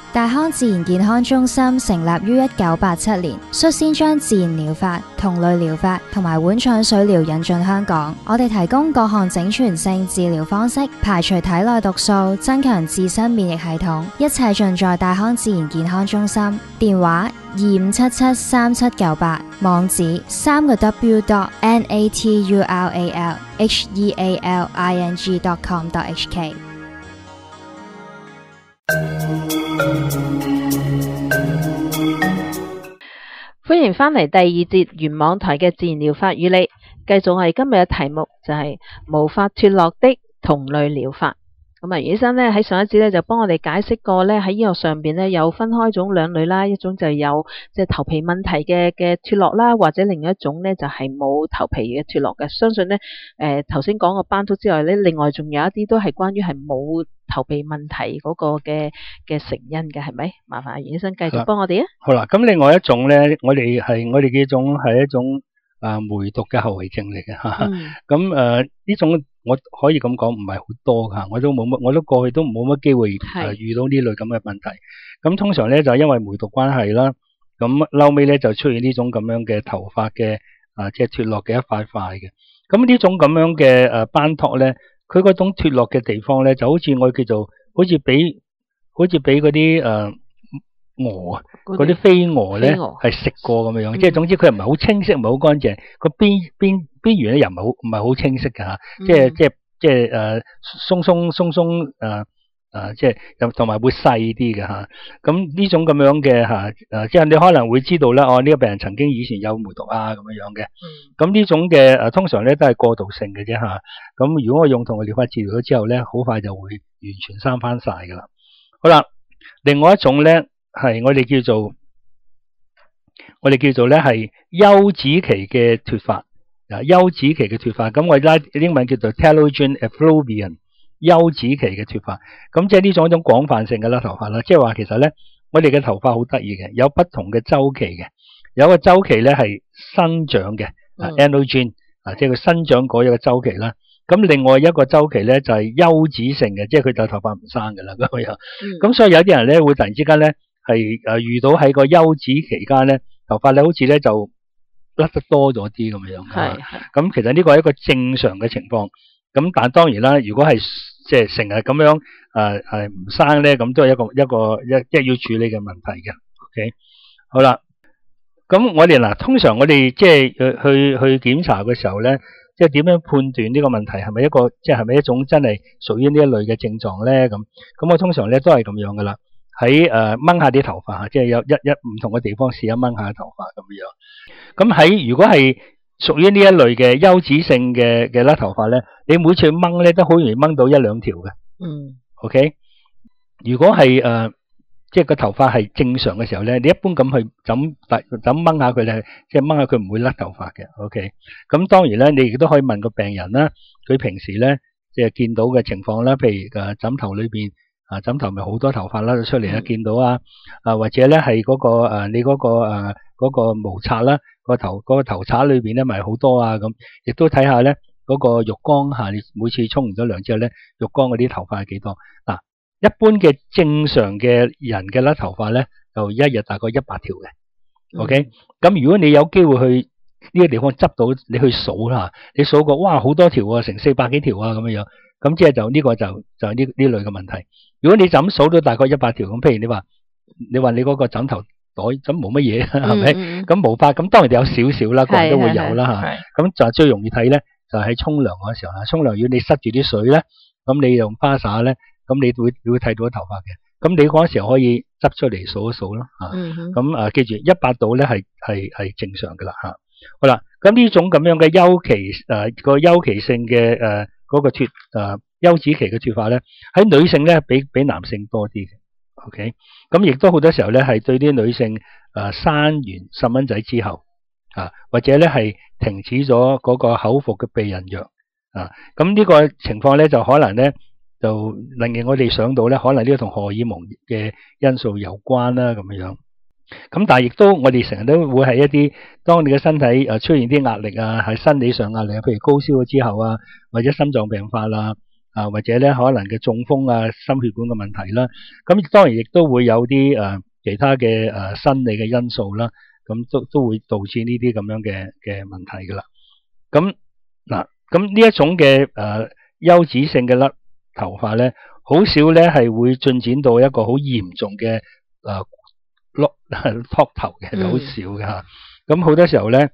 大康自然健康中心成立於1987年，率先將自然療法、同類療法同埋碗腸水療引進香港。我哋提供各項整全性治療方式，排除體內毒素，增強自身免疫系統，一切盡在大康自然健康中心。電話25773798，網址3個 naturalhealing.com.hk。 歡迎返嚟第二節原網台嘅自然療法與你，繼續我哋今日嘅題目就係無法脫落的同類療法。咁袁醫生咧喺上一節咧就幫我哋解釋過咧喺醫學上邊咧有分開種兩類啦，一種就有即係頭皮問題嘅脫落啦，或者另一種咧就係冇頭皮嘅脫落嘅。相信咧頭先講個斑禿之外咧，另外仲有一啲都係關於係冇頭皮問題嗰個嘅成因嘅，係咪？麻煩袁醫生繼續幫我哋啊。 好啦，咁另外一種咧，我哋呢種係一種梅毒嘅後遺症嚟嘅吓。咁呢種我可以咁講唔係好多吓，我都過去都冇乜機會遇到呢類咁嘅問題。咁通常咧就因為梅毒關係啦，咁後尾咧就出現呢種咁樣嘅頭髮嘅即係脫落嘅一塊塊嘅。咁呢種咁樣嘅斑禿咧，佢嗰種脫落嘅地方咧，就好似我叫做好似俾嗰啲鵝嗰啲飛蛾咧係食過咁樣，即係總之佢唔係好清晰，唔係好乾淨，個邊緣咧又唔係好清晰嘅吓，即係鬆即係同埋會細啲嘅吓。咁呢種咁樣嘅吓即係你可能會知道啦，呢個病人曾經以前有梅毒啊咁樣嘅。咁呢種嘅通常咧都係過渡性嘅啫吓。咁如果我用同類療法治療咗之後咧，好快就會完全生翻晒噶啦。好啦，另外一種咧係我哋叫做咧係休止期嘅脫髮。休止期嘅脫髮，咁我哋英文叫做 telogen effluvium， 休止期嘅脫髮。咁即係呢種一種廣泛性嘅甩頭髮啦。即係話其實咧，我哋嘅頭髮好得意嘅，有不同嘅周期嘅。有一個周期咧係生長嘅，anagen， 即係佢生長嗰一個周期啦。咁另外一個周期咧就係休止性嘅，即係佢就頭髮唔生㗎啦咁樣。咁所以有啲人咧會突然之間咧係遇到喺個休止期間咧，頭髮咧好似咧就甩得多咗啲咁樣。咁其實呢個係一個正常嘅情況。咁但係當然啦，如果係即係成日咁樣唔生咧，咁都係一個要處理嘅問題嘅。OK， 好啦，咁我哋通常我哋即係去檢查嘅時候咧，即係點樣判斷呢個問題係咪係咪一種真係屬於呢一類嘅症狀咧？咁我通常咧都係咁樣噶啦。喺掹下啲頭髮，即係有一唔同嘅地方試一掹下頭髮咁樣。咁如果係屬於呢一類嘅休止性嘅甩頭髮咧，你每次掹咧都好容易掹到一兩條嘅。OK， 如果係即係個頭髮係正常嘅時候咧，你一般咁去怎掹下佢咧，即係掹下佢唔會甩頭髮嘅。OK， 咁當然咧，你亦都可以問個病人啦，佢平時咧即係見到嘅情況啦，譬如枕頭裏邊。枕頭咪好多頭髮啦出嚟啦，見到或者咧係嗰個你嗰個毛刷啦，嗰個頭刷裏邊咧咪好多咁，亦都睇下咧嗰個浴缸你每次沖完咗涼之後咧，浴缸嗰啲頭髮係幾多？一般嘅正常嘅人嘅甩頭髮咧，就一日大概100條嘅。OK， 咁如果你有機會去呢個地方執到，你去數啦，你數過哇好多條成400幾條咁樣。咁即係就呢個就係呢類嘅問題。如果你就咁數到大概100條咁，譬如你話你嗰個枕頭袋咁冇乜嘢係咪？咁毛髮咁當然有少少啦，個人都會有啦嚇。咁就最容易睇咧，就喺沖涼嗰時候啦。沖涼如果你塞住啲水咧，咁你用花灑咧，咁你會睇到頭髮嘅。咁你嗰時候可以執出嚟數一數咯嚇。咁記住100度咧係正常㗎啦嚇。好啦，咁呢種咁樣嘅休期性嘅嗰個休止期嘅脫髮咧，喺女性咧比男性多啲嘅。OK， 咁亦都好多時候咧係對啲女性生完細蚊仔之後或者咧係停止咗嗰個口服嘅避孕藥咁呢個情況咧就可能咧就令我哋想到咧，可能呢個同荷爾蒙嘅因素有關啦咁樣。咁但係亦都我哋成日都會係一啲當你嘅身體出現啲壓力係生理上壓力，譬如高燒咗之後或者心臟病發或者咧可能嘅中風啊、心血管嘅問題啦。咁當然亦都會有啲其他嘅生理嘅因素啦。咁都會導致呢啲咁樣嘅問題噶啦。咁呢一種嘅休止性嘅甩頭髮咧，好少咧係會進展到一個好嚴重嘅禿頭嘅，好少嘅嚇。咁好多時候咧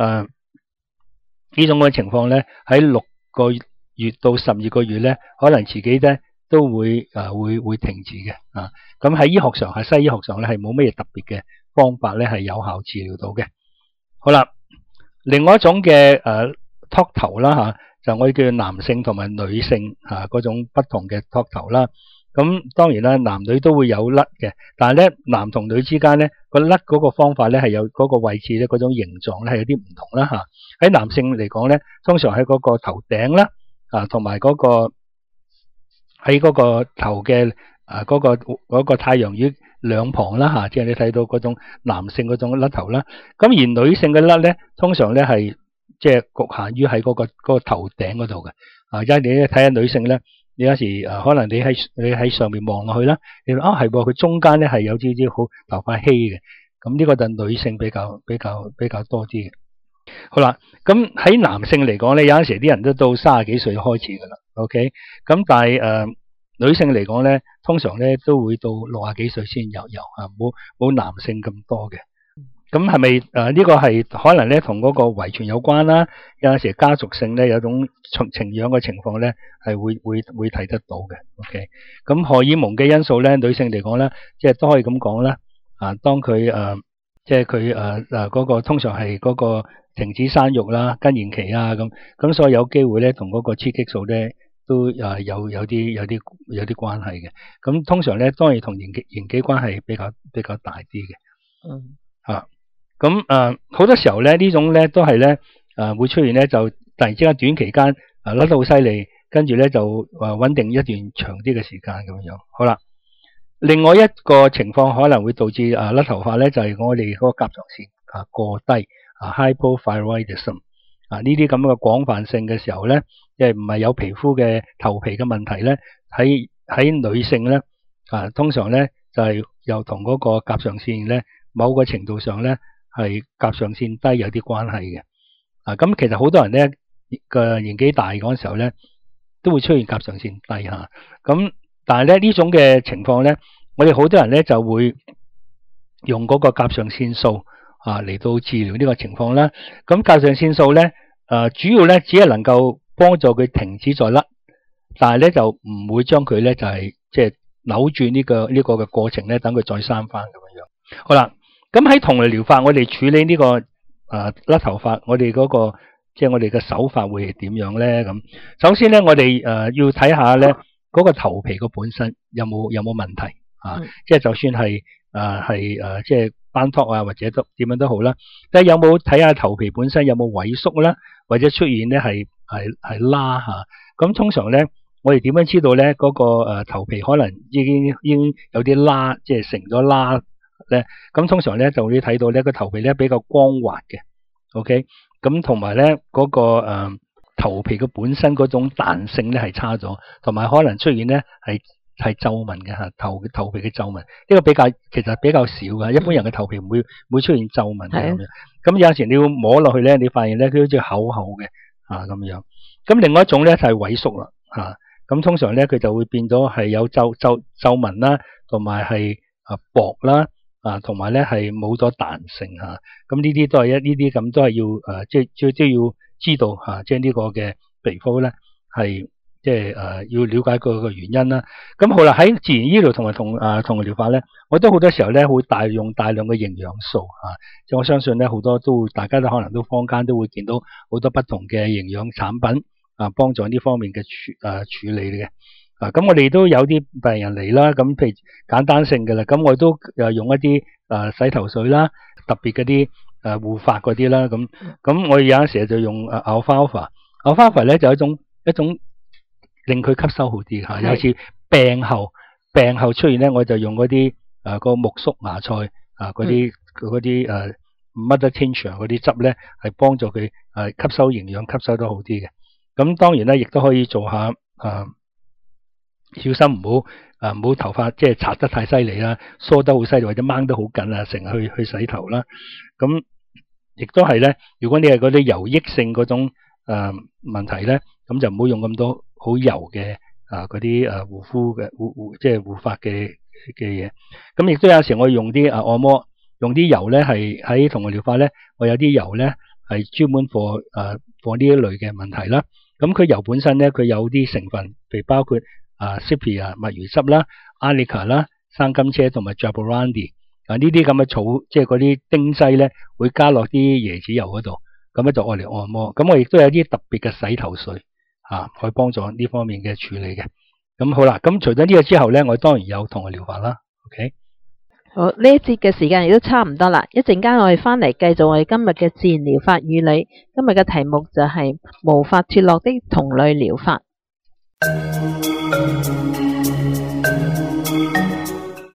呢種嘅情況咧，喺6個月到12個月咧，可能自己咧都會會停止嘅啊。咁喺醫學上，喺西醫學上咧係冇乜嘢特別嘅方法咧係有效治療到嘅。好啦，另外一種嘅禿頭啦嚇，就我哋叫男性同埋女性嗰種不同嘅禿頭啦。咁當然啦，男女都會有甩嘅，但係咧男同女之間咧個甩嗰個方法咧係有嗰個位置咧嗰種形狀咧係有啲唔同啦嚇。喺男性嚟講咧，通常喺嗰個頭頂啦同埋嗰個喺嗰個頭嘅嗰個太陽穴兩旁啦嚇，即係你睇到嗰種男性嗰種甩頭啦。咁而女性嘅甩咧，通常咧係即係局限於喺嗰個頭頂嗰度嘅。而家你睇下女性咧，你有時可能你喺上面望落去啦，你話係佢中間咧係有少少好頭髮稀嘅。咁呢個就女性比較多啲嘅。好啦，咁喺男性嚟講咧，有陣時啲人都到30幾歲開始噶啦 ，OK。咁但係女性嚟講咧，通常咧都會到60幾歲先有冇男性咁多嘅。咁係咪呢個係可能咧同嗰個遺傳有關啦？有陣時家族性咧有種情養嘅情況咧係會睇得到嘅 ，OK。咁荷爾蒙嘅因素咧，女性嚟講咧，即係都可以咁講啦。當佢即係佢嗰個通常係嗰個停止生育啦、更年期啊咁所以有機會咧同嗰個雌激素咧都有啲關係嘅。咁通常咧當然同年紀關係比較大啲嘅。咁好多時候咧呢種咧都係咧會出現咧就突然之間短期間甩得好犀利，跟住咧就穩定一段長啲嘅時間咁樣。好啦，另外一個情況可能會導致甩頭髮咧，就係我哋嗰個甲狀腺過低hypothyroidism 呢啲咁嘅廣泛性嘅時候咧，即係唔係有皮膚嘅頭皮嘅問題咧，喺女性咧通常咧就係又同嗰個甲狀腺咧某個程度上咧係甲狀腺低有啲關係嘅。咁其實好多人咧嘅年紀大嗰陣時候咧都會出現甲狀腺低嚇。咁但係咧呢種嘅情況咧，我哋好多人咧就會用嗰個甲狀腺素嚟到治療呢個情況啦。咁甲狀腺素咧主要咧只係能夠幫助佢停止再甩，但係咧就唔會將佢咧就係即係扭轉呢個嘅過程咧，等佢再生翻咁樣。好啦，咁喺同類療法，我哋處理呢個甩頭髮，我哋嗰個即係我哋嘅手法會係點樣咧？咁首先咧，我哋要睇下咧嗰個頭皮個本身有冇問題即係就算係即係斑禿或者都點樣都好啦，即係有冇睇下頭皮本身有冇萎縮啦，或者出現咧係拉嚇。咁通常咧，我哋點樣知道咧嗰個頭皮可能已經有啲拉，即係成咗拉咧？咁通常咧就會睇到咧個頭皮咧比較光滑嘅 ，OK。咁同埋咧嗰個頭皮嘅本身嗰種彈性咧係差咗，同埋可能出現咧係皺紋嘅嚇，頭皮嘅皺紋呢個其實比較少嘅，一般人嘅頭皮唔會出現皺紋嘅咁樣。咁有時你要摸落去咧，你發現咧佢好似厚厚嘅咁樣。咁另外一種咧就係萎縮啦咁通常咧佢就會變咗係有皺紋啦，同埋係薄啦同埋咧係冇咗彈性嚇。咁呢啲都係呢啲咁都係要即係要知道即係呢個嘅皮膚咧係即係要了解個原因啦。咁好啦，喺自然醫療同埋同類療法咧，我都好多時候咧會用大量嘅營養素即係我相信咧好多大家都可能都坊間都會見到好多不同嘅營養產品幫助呢方面嘅處理嘅。咁我哋都有啲病人嚟啦，咁譬如簡單性嘅啦，咁我都用一啲洗頭水啦，特別嗰啲護髮嗰啲啦，咁我有陣時就用alfalfa 咧就一種令佢吸收好啲嚇。有次病後出現咧，我就用嗰啲個苜蓿芽菜嗰啲mother tincture 嗰啲汁咧，係幫助佢吸收營養吸收得好啲嘅。咁當然咧，亦都可以做下小心唔好頭髮即係擦得太犀利啦，梳得好犀利或者掹得好緊啊，成日去洗頭啦。咁亦都係咧，如果你係嗰啲油益性嗰種問題咧，咁就唔好用咁多好油嘅嗰啲護膚嘅即係護髮嘅嘢。咁亦都有時我用啲按摩，用啲油咧係喺同類療法咧，我有啲油咧係專門for呢一類嘅問題啦。咁佢油本身咧，佢有啲成分，譬如包括Sepia 墨魚汁啦、Arnica 啦、生甘車同埋 Jaborandi 呢啲咁嘅草，即係嗰啲丁劑咧，會加落啲椰子油嗰度，咁咧就愛嚟按摩。咁我亦都有啲特別嘅洗頭水可以幫助呢方面嘅處理嘅。咁好啦，咁除咗呢個之後咧，我當然有同類療法啦。OK， 好，呢一節嘅時間亦都差唔多啦，一陣間我哋翻嚟繼續我哋今日嘅自然療法與你。今日嘅題目就係無法脫落的同類療法。